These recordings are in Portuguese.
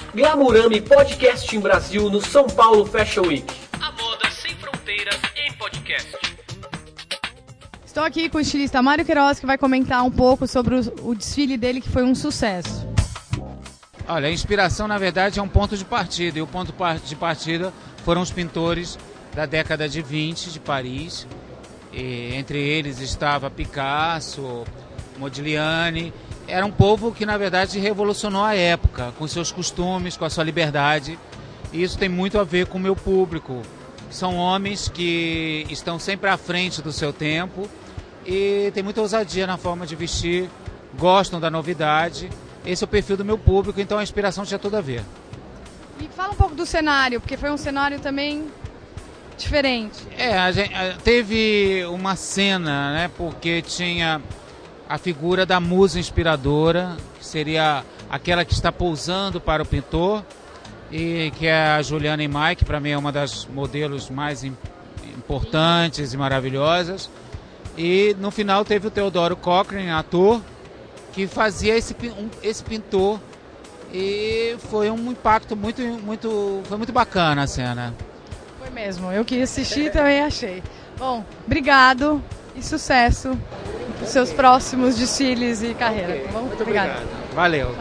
Glamurama e Podcasting Brasil no São Paulo Fashion Week. A moda sem fronteiras em podcast. Estou aqui com o estilista Mário Queiroz, que vai comentar um pouco sobre o desfile dele, que foi um sucesso. Olha, a inspiração, na verdade, é um ponto de partida. E o ponto de partida foram os pintores da década de 20 de Paris. E entre eles estava Picasso, Modigliani. Era um povo que, na verdade, revolucionou a época, com seus costumes, com a sua liberdade. E isso tem muito a ver com o meu público. São homens que estão sempre à frente do seu tempo e tem muita ousadia na forma de vestir, gostam da novidade. Esse é o perfil do meu público, então a inspiração tinha tudo a ver. E fala um pouco do cenário, porque foi um cenário também diferente. Teve uma cena, né, porque tinha a figura da musa inspiradora, que seria aquela que está pousando para o pintor, e que é a Juliana Imai, que para mim é uma das modelos mais importantes e maravilhosas. E no final teve o Theodore Cochrane, ator, que fazia esse pintor, e foi um impacto foi muito bacana a cena. Foi mesmo, eu que assisti também achei. Bom, obrigado e sucesso nos seus próximos desfiles e carreira. Okay, tá bom? muito obrigado. Valeu.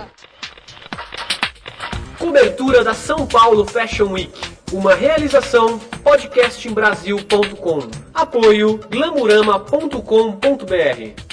Cobertura da São Paulo Fashion Week. Uma realização podcastingbrasil.com. Apoio glamurama.com.br.